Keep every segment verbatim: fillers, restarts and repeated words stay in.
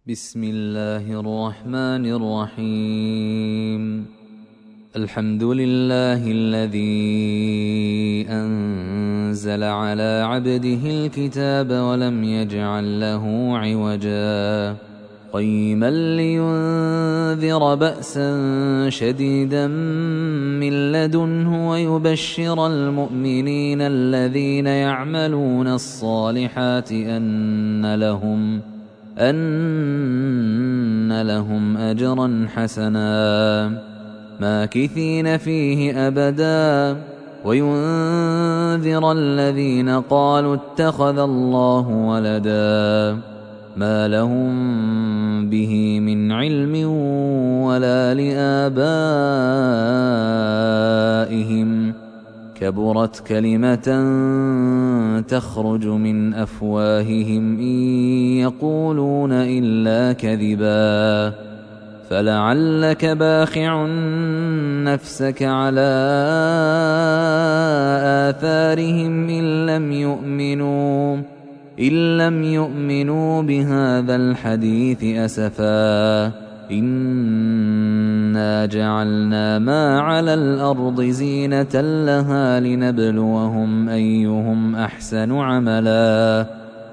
بسم الله الرحمن الرحيم. الحمد لله الذي أنزل على عبده الكتاب ولم يجعل له عوجا قيما لينذر بأسا شديدا من لدنه ويبشر المؤمنين الذين يعملون الصالحات أن لهم أن لهم أجرا حسنا ماكثين فيه أبدا وينذر الذين قالوا اتخذ الله ولدا ما لهم به من علم ولا لآبائهم كبرت كلمة تخرج من أفواههم إن يقولون إلا كذبا فلعلك باخع نفسك على آثارهم إن لم يؤمنوا إن لم يؤمنوا بهذا الحديث أسفا إنا جعلنا ما على الأرض زينة لها لنبلوهم أيهم أحسن عملا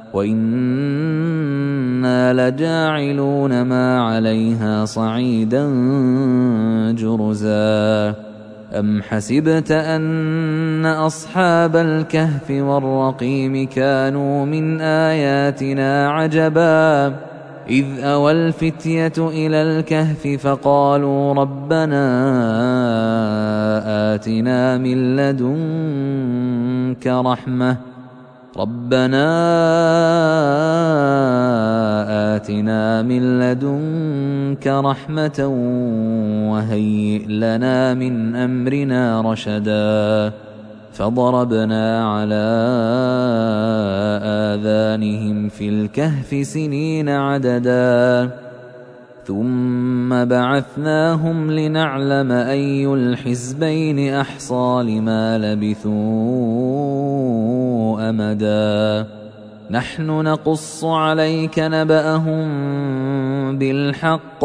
وإنا لجاعلون ما عليها صعيدا جرزا أم حسبت أن أصحاب الكهف والرقيم كانوا من آياتنا عجبا إذ أوى الفتية إلى الكهف فقالوا ربنا آتنا من لدنك رحمة ربنا آتنا من لدنك رحمة وهيئ لنا من أمرنا رشدا فضربنا على آذانهم في الكهف سنين عددا ثم بعثناهم لنعلم أي الحزبين أحصى لما لبثوا أمدا نحن نقص عليك نبأهم بالحق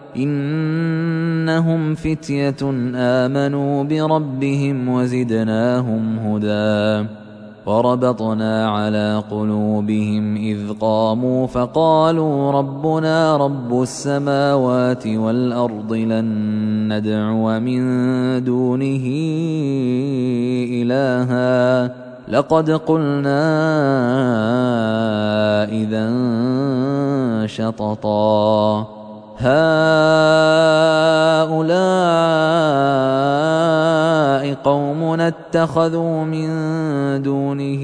إنهم فتية آمنوا بربهم وزدناهم هدى وربطنا على قلوبهم إذ قاموا فقالوا ربنا رب السماوات والأرض لن ندعو من دونه إلها لقد قلنا إذا شططا هؤلاء قومنا اتخذوا من دونه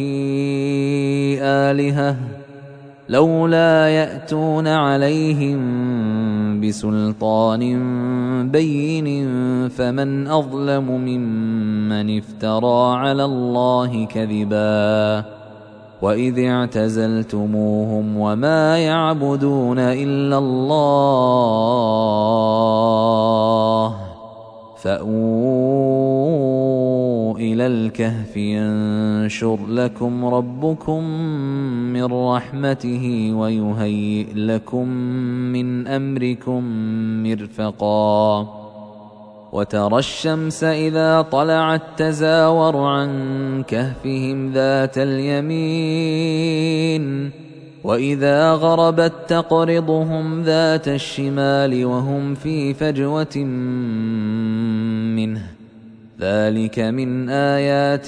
آلهة لولا يأتون عليهم بسلطان بين فمن أظلم ممن افترى على الله كذبا وإذ اعتزلتموهم وما يعبدون إلا الله فأووا إلى الكهف ينشر لكم ربكم من رحمته ويهيئ لكم من أمركم مرفقا وترى الشمس إذا طلعت تزاور عن كهفهم ذات اليمين وإذا غربت تقرضهم ذات الشمال وهم في فجوة منه ذلك من آيات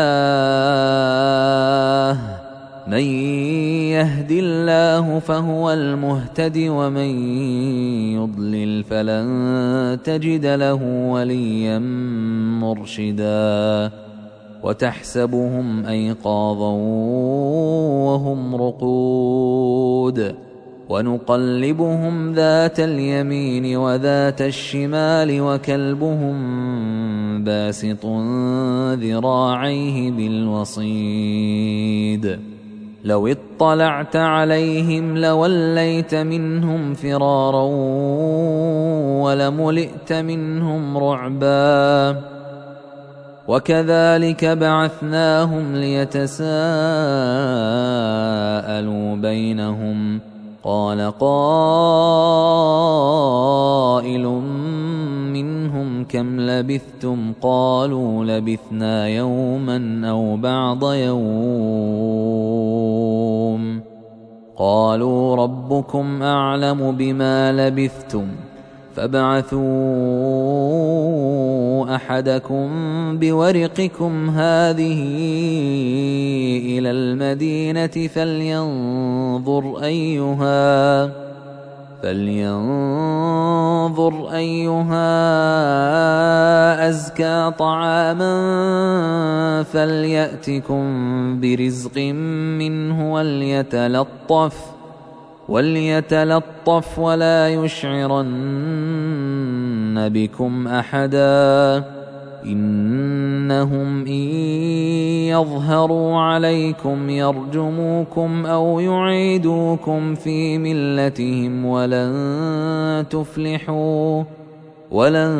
الله من يهد الله فهو المهتد ومن يضلل فلن تجد له وليا مرشدا وتحسبهم أيقاظا وهم رقود ونقلبهم ذات اليمين وذات الشمال وكلبهم باسط ذراعيه بالوصيد لو اطلعت عليهم لوليت منهم فرارا ولملئت منهم رعبا وكذلك بعثناهم ليتساءلوا بينهم قال قائل منهم كم لبثتم قالوا لبثنا يوما أو بعض يوم قالوا ربكم أعلم بما لبثتم فابعثوا أحدكم بورقكم هذه إلى المدينة فلينظر أيها فلينظر أيها أزكى طعاما فليأتكم برزق منه وليتلطف وليتلطف ولا يشعرن بكم أحدا إنهم إن يظهروا عليكم يرجموكم أو يعيدوكم في ملتهم ولن تفلحوا ولن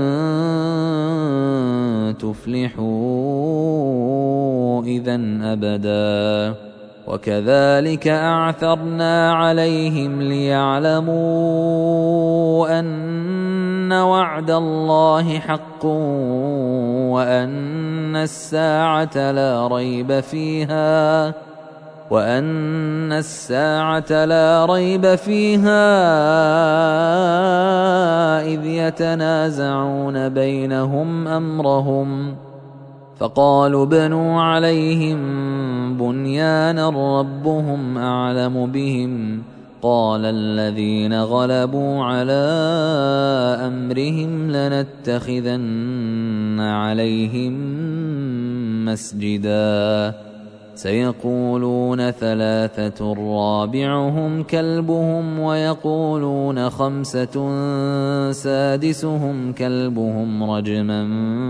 تفلحوا إذن أبدا وكذلك أعثرنا عليهم ليعلموا أن وعد الله حق وأن الساعة لا ريب فيها وأن الساعة لا ريب فيها إذ يتنازعون بينهم أمرهم فقالوا ابنوا عليهم بنيانا ربهم أعلم بهم قال الذين غلبوا على أمرهم لنتخذن عليهم مسجدا سيقولون ثلاثة رابعهم كلبهم ويقولون خمسة سادسهم كلبهم رجما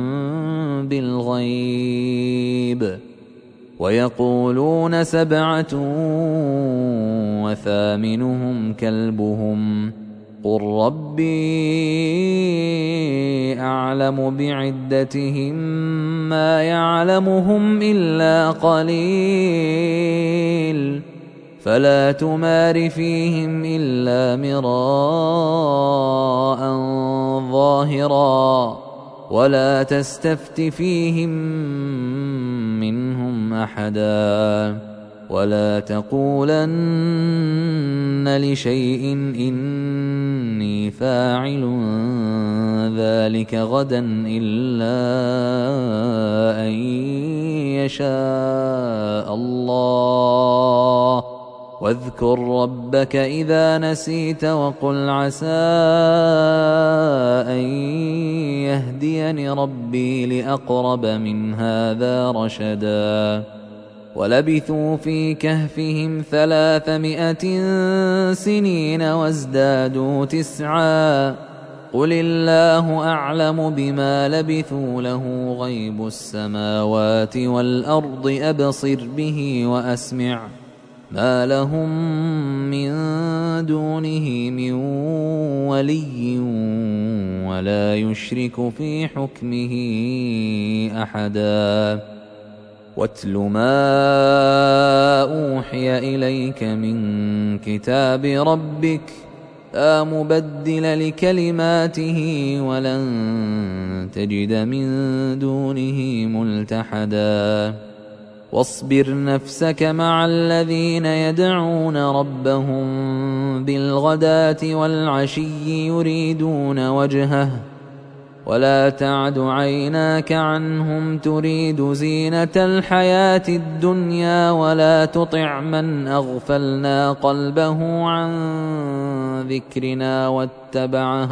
بالغيب ويقولون سبعة وثامنهم كلبهم قل ربي أعلم بعدتهم ما يعلمهم إلا قليل فلا تمار فيهم إلا مراء ظاهرا ولا تستفت فيهم منهم أحدا ولا تقولن لشيء إني فاعل ذلك غدا إلا أن يشاء الله واذكر ربك إذا نسيت وقل عسى أن يهديني ربي لأقرب من هذا رشدا ولبثوا في كهفهم ثلاثمائة سنين وازدادوا تسعا قل الله أعلم بما لبثوا له غيب السماوات والأرض أبصر به وأسمع ما لهم من دونه من ولي ولا يشرك في حكمه أحدا واتل ما أوحي إليك من كتاب ربك لا مبدل لكلماته ولن تجد من دونه ملتحدا واصبر نفسك مع الذين يدعون ربهم بالغداة والعشي يريدون وجهه ولا تعد عيناك عنهم تريد زينة الحياة الدنيا ولا تطع من أغفلنا قلبه عن ذكرنا واتبع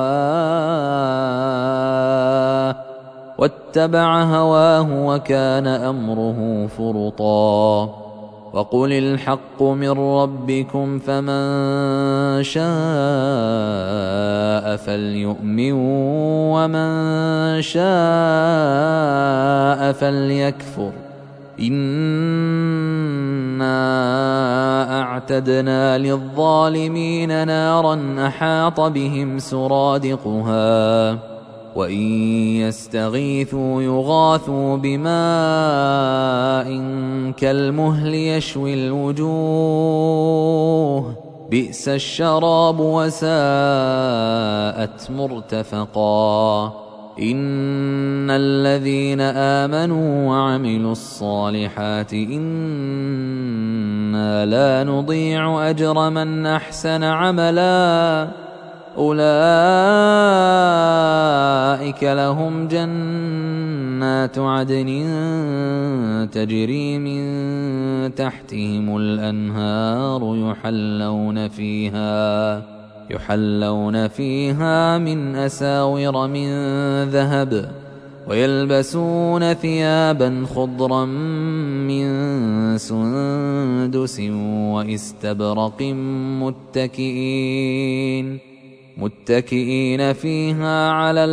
هواه واتبع هواه وكان أمره فرطا وقل الحق من ربكم فمن شاء فليؤمن ومن شاء فليكفر إنا أعتدنا للظالمين نارا أحاط بهم سرادقها وإن يستغيثوا يغاثوا بماء كالمهل يشوي الوجوه بئس الشراب وساءت مرتفقا إن الذين آمنوا وعملوا الصالحات إنا لا نضيع أجر من أحسن عملا أولئك لهم جنات عدن تجري من تحتهم الأنهار يحلون فيها يحلون فيها من أساور من ذهب ويلبسون ثيابا خضرا من سندس واستبرق متكئين متكئين فيها على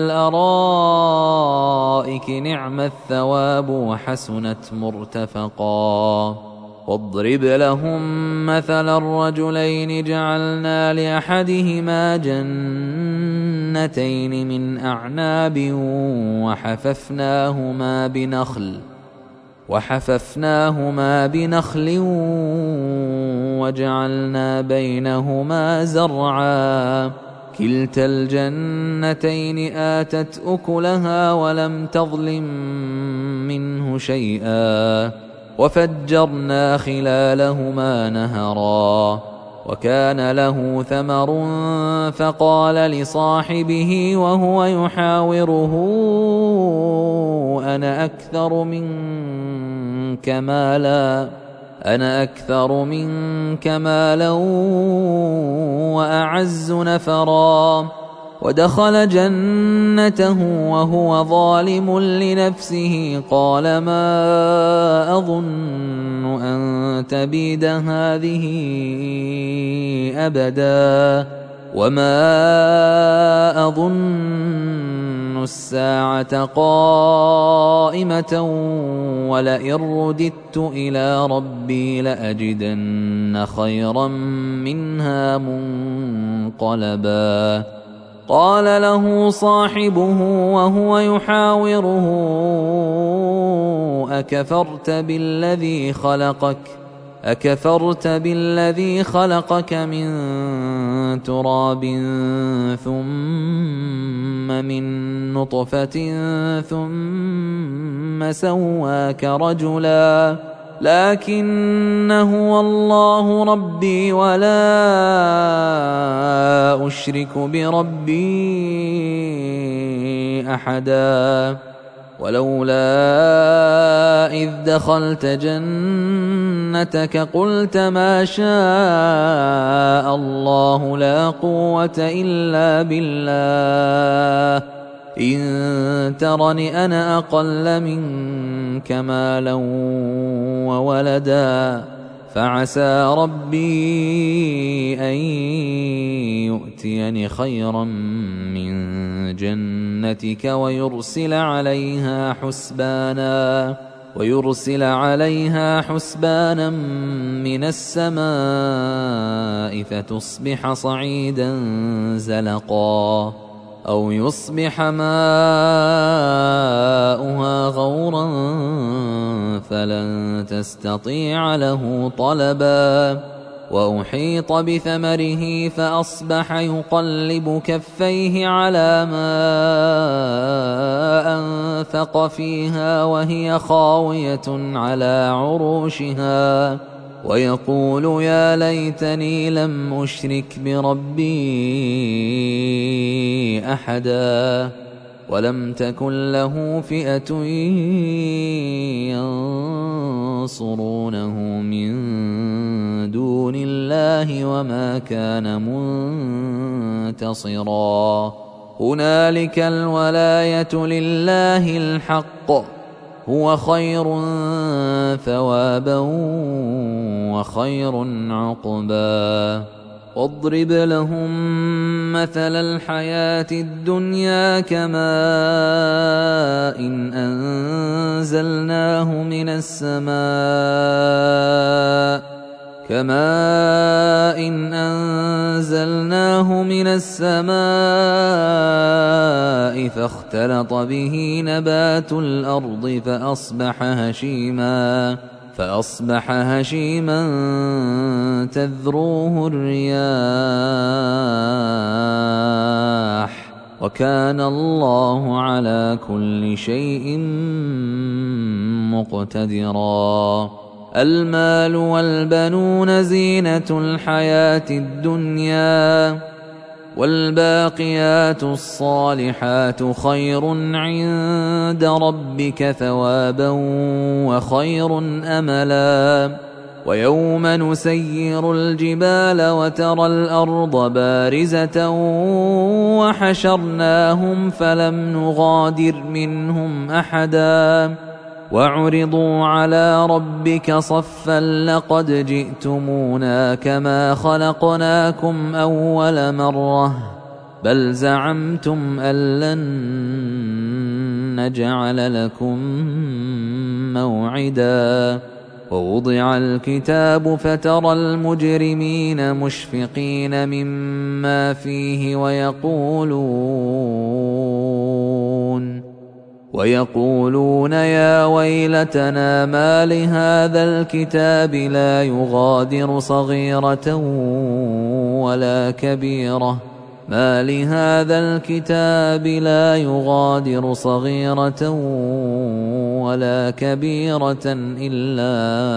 الأرائك نعم الثواب وحسنت مرتفقا واضرب لهم مثل الرجلين جعلنا لأحدهما جنتين من أعناب وحففناهما بنخل وحففناهما بنخل وجعلنا بينهما زرعا كلتا الجنتين آتت أكلها ولم تظلم منه شيئا وفجرنا خلالهما نهرا وكان له ثمر فقال لصاحبه وهو يحاوره أنا أكثر منك مالا أنا أكثر منك مالا وأعز نفرا ودخل جنته وهو ظالم لنفسه قال ما أظن أن تبيد هذه أبدا وما أظن الساعة قائمة ولئن رددت إلى ربي لأجدن خيرا منها منقلبا قال له صاحبه وهو يحاوره أكفرت بالذي خلقك أكفرت بالذي خلقك من تراب ثم من نطفة ثم سواك رجلا لكن هو الله ربي ولا أشرك بربي أحدا ولولا إذ دخلت جنتك قلت ما شاء الله لا قوة إلا بالله إن ترني أنا أقل منك مالا وولدا فعسى ربي أن يؤتيني خيرا من جنتك ويرسل عليها حسبانا ويرسل عليها حسبانا من السماء فتصبح صعيدا زلقا أو يصبح ماؤها غورا فلن تستطيع له طلبا وأحيط بثمره فأصبح يقلب كفيه على ما أنفق فيها وهي خاوية على عروشها ويقول يا ليتني لم أشرك بربي أحدا ولم تكن له فئة ينصرونه من دون الله وما كان منتصرا هنالك الولاية لله الحق هو خير ثوابا وخير عقبا واضرب لهم مثل الحياة الدنيا كماء إن أنزلناه من السماء كماء إن أنزلناه من السماء فاختلط به نبات الأرض فأصبح هشيما فأصبح هشيما تذروه الرياح وكان الله على كل شيء مقتدرا. المال والبنون زينة الحياة الدنيا والباقيات الصالحات خير عند ربك ثوابا وخير أملا. ويوم نسير الجبال وترى الأرض بارزة وحشرناهم فلم نغادر منهم أحدا وعرضوا على ربك صفا لقد جئتمونا كما خلقناكم أول مرة بل زعمتم أن لن نجعل لكم موعدا. ووضع الكتاب فترى المجرمين مشفقين مما فيه ويقولون ويقولون يا ويلتنا ما لهذا الكتاب لا يغادر صغيرة ولا كبيرة ما لهذا الكتاب لا يغادر صغيرة ولا كبيرة إلا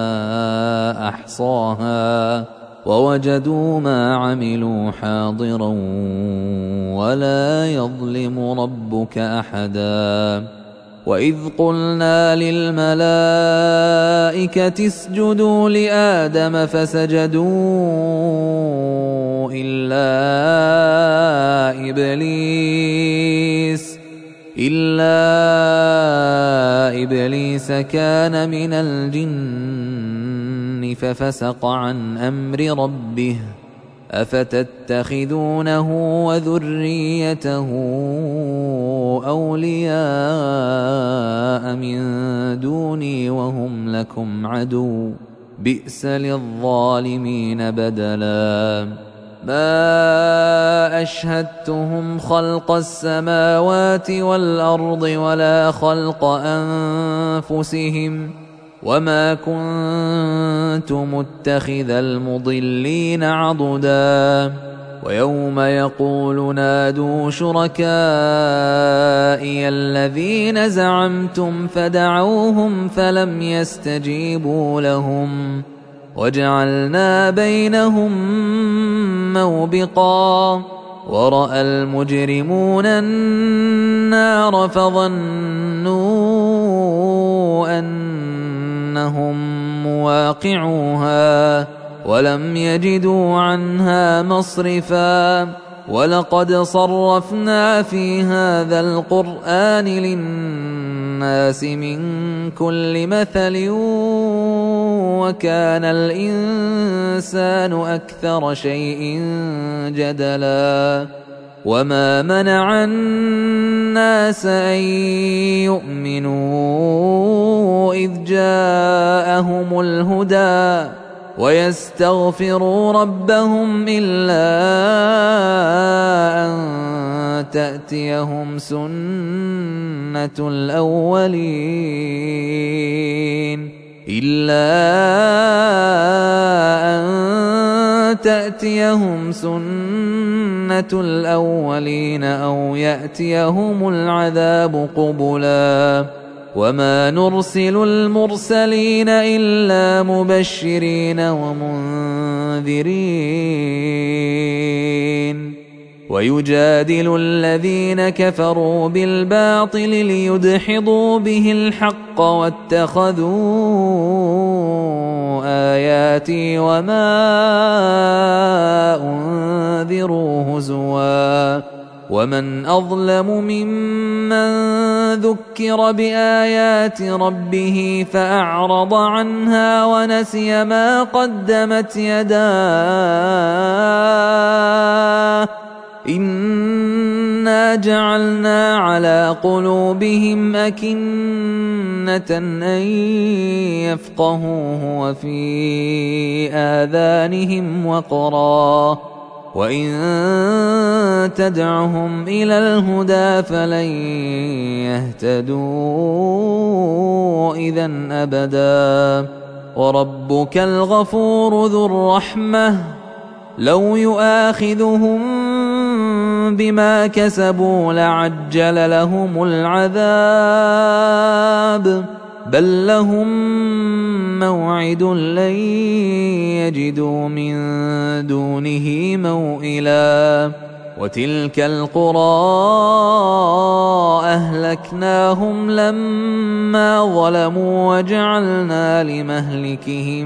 أحصاها ووجدوا ما عملوا حاضرا ولا يظلم ربك أحدا. وإذ قلنا للملائكة اسجدوا لآدم فسجدوا إلا إبليس إلا إبليس كان من الجن ففسق عن أمر ربه أفتتخذونه وذريته أولياء من دوني وهم لكم عدو بئس للظالمين بدلا. ما أشهدتهم خلق السماوات والأرض ولا خلق أنفسهم وما كنت متخذ المضلين عضدا. ويوم يقول نادوا شركائي الذين زعمتم فدعوهم فلم يستجيبوا لهم وجعلنا بينهم موبقا. ورأى المجرمون النار فظنوا أنهم مواقعوها ولم يجدوا عنها مصرفا. ولقد صرفنا في هذا القرآن للناس من كل مثل وكان الإنسان أكثر شيء جدلا. وما منع الناس أن يؤمنوا إذ جاءهم الهدى ويستغفروا ربهم إلا أن تأتيهم سنة الأولين إلا أن تأتيهم سنة الأولين أو يأتيهم العذاب قبلا. وما نرسل المرسلين إلا مبشرين ومنذرين ويجادل الذين كفروا بالباطل ليدحضوا به الحق واتخذوا آياتي وما أنذروا هزوا. ومن أظلم ممن ذكر بآيات ربه فأعرض عنها ونسي ما قدمت يداه إنا جعلنا على قلوبهم أكنة أن يفقهوه وفي آذانهم وقرا وإن تدعهم إلى الهدى فلن يهتدوا إذا أبدا. وربك الغفور ذو الرحمة لو يؤاخذهم بما كسبوا لعجل لهم العذاب بل لهم موعد لن يجدوا من دونه موئلا وتلك القرى أهلكناهم لما ظلموا وجعلنا لمهلكهم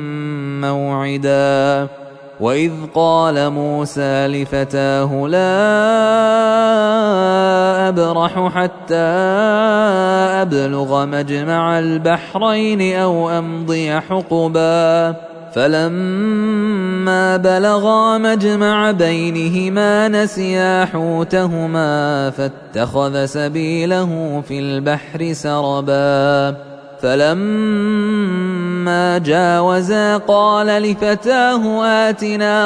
موعدا وإذ قال موسى لفتاه لا أبرح حتى أبلغ مجمع البحرين أو أمضي حقبا فلما بلغا مجمع بينهما نسيا حوتهما فاتخذ سبيله في البحر سربا فلما جاوزا قال لفتاه آتنا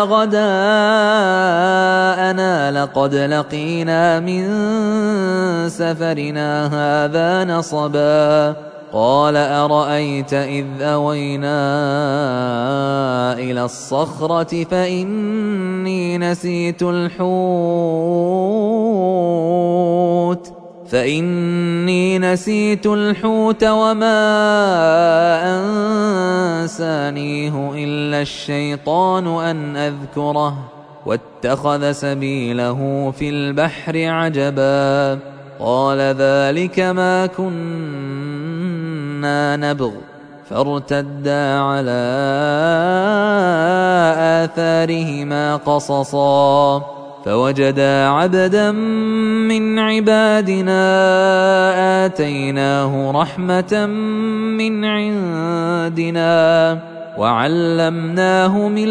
غداءنا لقد لقينا من سفرنا هذا نصبا قال أرأيت إذ أوينا إلى الصخرة فإني نسيت الحوت فإني نسيت الحوت وما أنسانيه إلا الشيطان أن أذكره واتخذ سبيله في البحر عجبا قال ذلك ما كنا نبغ فارتدا على آثارهما قصصا فوجدا عبدا من عبادنا آتيناه رحمة من عندنا وعلمناه من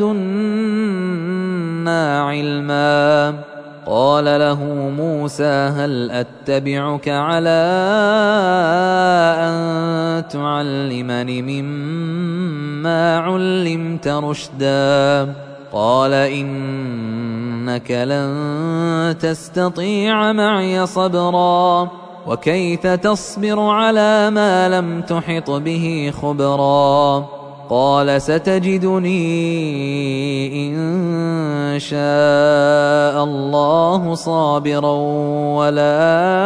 لدنا علما قال له موسى هل أتبعك على أن تعلمني مما علمت رشدا قال إنك لن تستطيع معي صبرا وكيف تصبر على ما لم تحط به خبرا قال ستجدني إن شاء الله صابرا ولا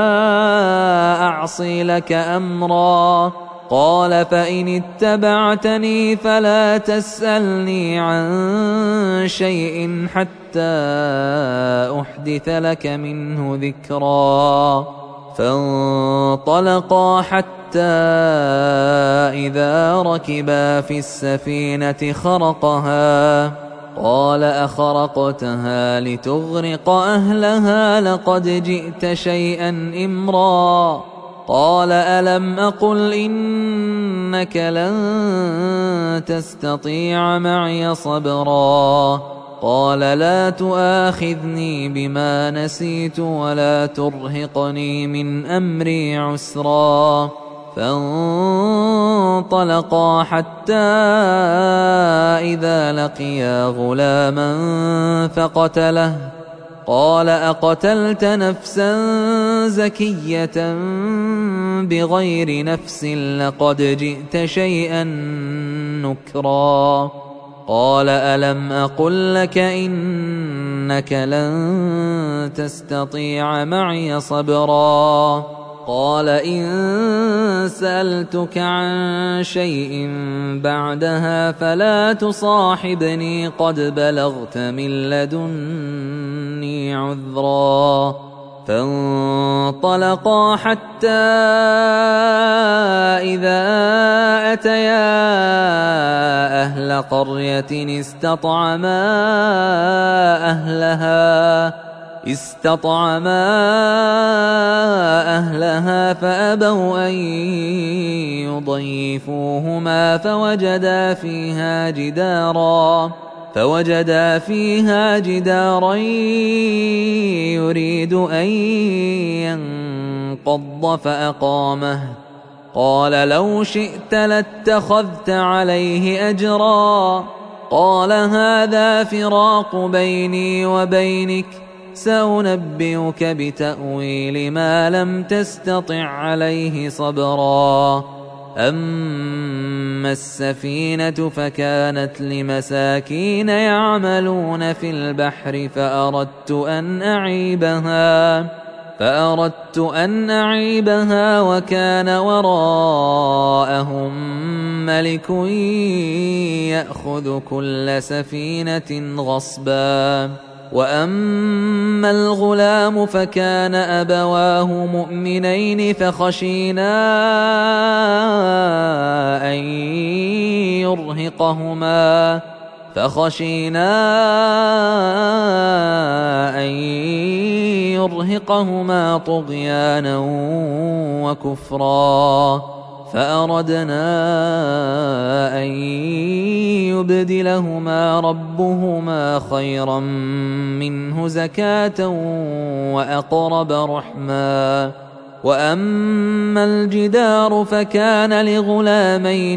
أعصي لك أمرا قال فإن اتبعتني فلا تسألني عن شيء حتى أحدث لك منه ذكرا فانطلقا حتى إذا ركبا في السفينة خرقها قال أخرقتها لتغرق أهلها لقد جئت شيئا إمرا قال ألم أقل إنك لن تستطيع معي صبرا قال لا تؤاخذني بما نسيت ولا ترهقني من أمري عسرا فانطلقا حتى إذا لقيا غلاما فقتله قال أقتلت نفسا زكية بغير نفس لقد جئت شيئا نكرا قال ألم أقل لك إنك لن تستطيع معي صبرا قال إن سألتك عن شيء بعدها فلا تصاحبني قد بلغت من لدني عذرا فانطلقا حتى إذا أتيا أهل قرية استطعما أهلها استطعما أهلها فأبوا أن يضيفوهما فوجدا فيها جدارا فوجدا فيها جدارا يريد أن ينقض فأقامه قال لو شئت لاتخذت عليه أجرا قال هذا فراق بيني وبينك سأنبئك بتأويل ما لم تستطع عليه صبرا أما السفينة فكانت لمساكين يعملون في البحر فأردت أن أعيبها فأردت أن أعيبها وكان وراءهم ملك يأخذ كل سفينة غصبا. وأما الغلام فكان أبواه مؤمنين فخشينا أن يرهقهما فخشينا أن يرهقهما طغيانا وكفرا فأردنا أن يبدلهما ربهما خيرا منه زكاة وأقرب رحما. وأما الجدار فكان لغلامين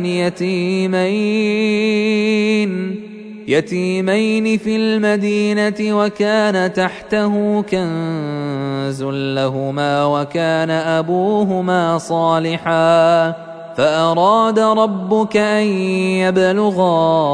يتيمين يتيمين في المدينة وكان تحته كنز لهما وكان أبوهما صالحا فأراد ربك أن يبلغا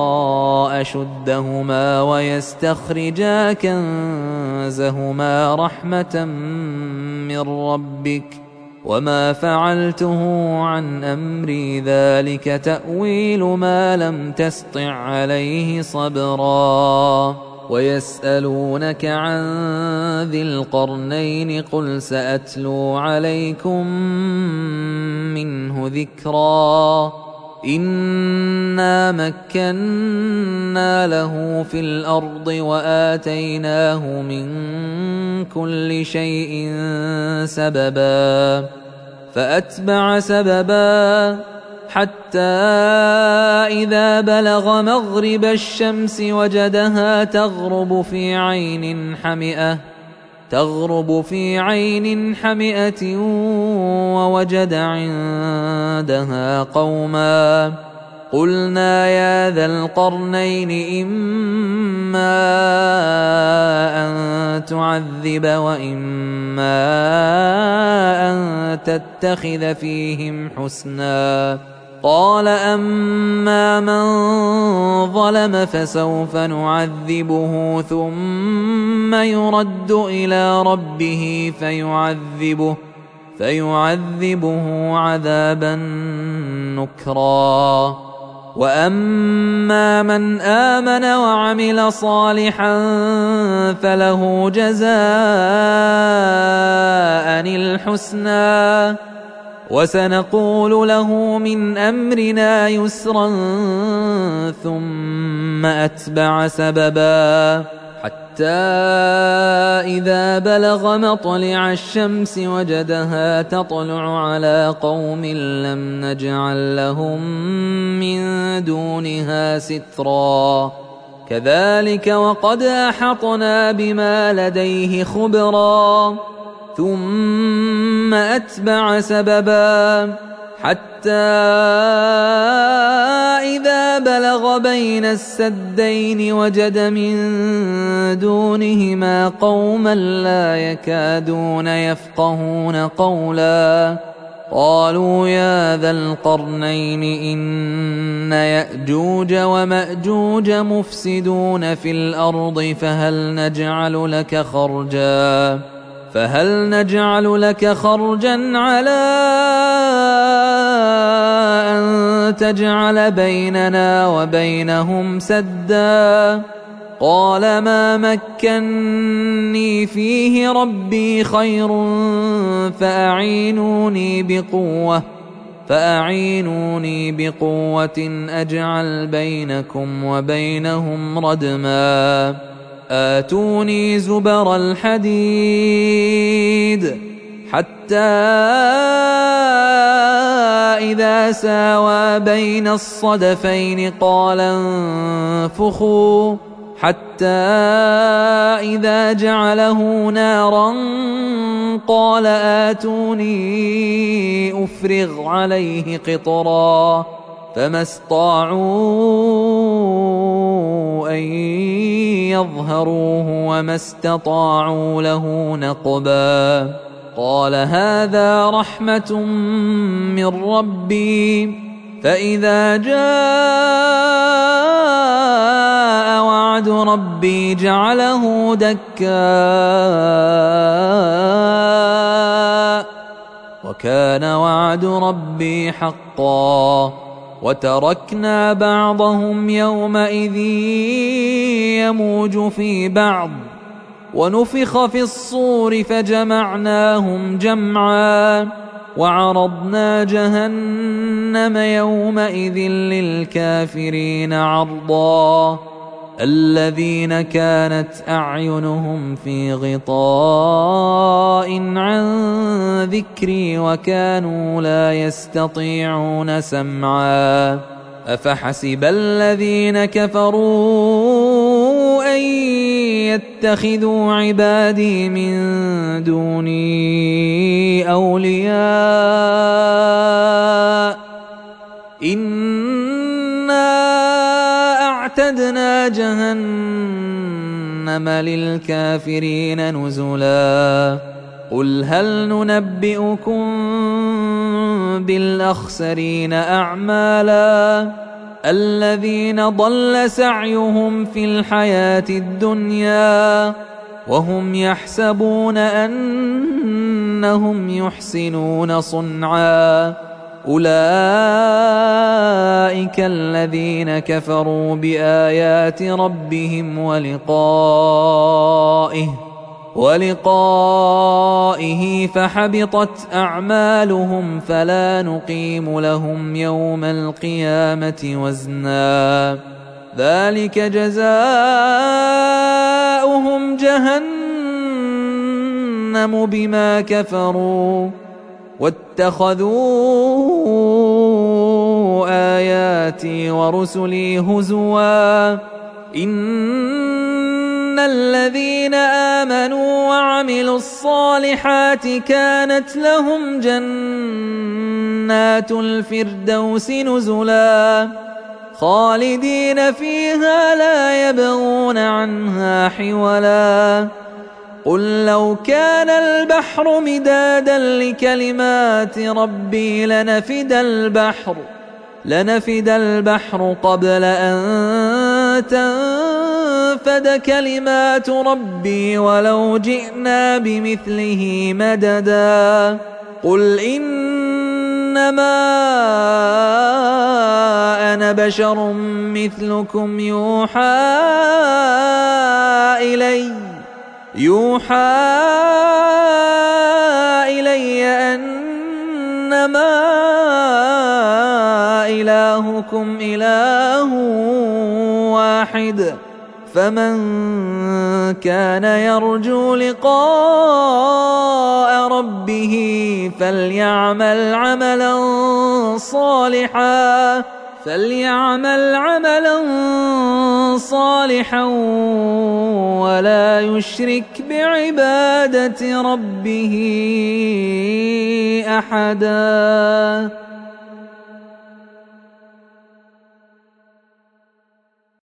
أشدهما ويستخرجا كنزهما رحمة من ربك وما فعلته عن أمري ذلك تأويل ما لم تسطع عليه صبرا. ويسألونك عن ذي القرنين قل سأتلو عليكم منه ذكرا. إنا مكنا له في الأرض وآتيناه من كل شيء سببا فأتبع سببا حتى إذا بلغ مغرب الشمس وجدها تغرب في عين حمئة تغرب في عين حمئة ووجد عندها قوما قلنا يا ذا القرنين إما أن تعذب وإما أن تتخذ فيهم حسنا. قال أما من ظلم فسوف نعذبه ثم يرد إلى ربه فيعذبه فيعذبه عذابا نكرا. وأما من آمن وعمل صالحا فله جزاء الحسنى وسنقول له من أمرنا يسرا ثم أتبع سببا حتى إذا بلغ مطلع الشمس وجدها تطلع على قوم لم نجعل لهم من دونها سترا. كذلك وقد أحطنا بما لديه خبرا ثم أتبع سببا حتى إذا بلغ بين السدين وجد من دونهما قوما لا يكادون يفقهون قولا قالوا يا ذا القرنين إن يأجوج ومأجوج مفسدون في الأرض فهل نجعل لك خرجا فهل نجعل لك خرجا على أن تجعل بيننا وبينهم سدا. قال ما مكني فيه ربي خير فأعينوني بقوة فأعينوني بقوة أجعل بينكم وبينهم ردما. آتوني زبر الحديد حتى إذا ساوى بين الصدفين قال انفخوا حتى إذا جعله نارا قال آتوني أفرغ عليه قطرا فما استطاعوا أن يظهروه وما استطاعوا له نقبا. قال هذا رحمة من ربي فإذا جاء وعد ربي جعله دكا وكان وعد ربي حقا وتركنا بعضهم يومئذ يموج في بعض ونفخ في الصور فجمعناهم جمعا وعرضنا جهنم يومئذ للكافرين عرضا الذين كانت أعينهم في غطاء عن ذكري وكانوا لا يستطيعون سمعا أفحسب الذين كفروا أن يتخذوا عبادي من دوني أولياء إنا أعتدنا جهنم للكافرين نزلا قل هل ننبئكم بالأخسرين أعمالا الذين ضل سعيهم في الحياة الدنيا وهم يحسبون أنهم يحسنون صنعا أولئك الذين كفروا بآيات ربهم ولقائه ولقائه فحبطت أعمالهم فلا نقيم لهم يوم القيامة وزنا ذلك جزاؤهم جهنم بما كفروا واتخذوا آياتي ورسلي هزوا إن الذين آمنوا وعملوا الصالحات كانت لهم جنات الفردوس نزلا خالدين فيها لا يبغون عنها حولا قل لو كان البحر مدادا لكلمات ربي لنفد البحر لنفد البحر قبل أن تنفد كلمات ربي ولو جئنا بمثله مددا قل إنما أنا بشر مثلكم يوحى إلي يوحى إلي أنما إلهكم إله واحد فمن كان يرجو لقاء ربه فليعمل عملا صالحا فليعمل عملا صالحا ولا يشرك بعبادة ربه أحدا.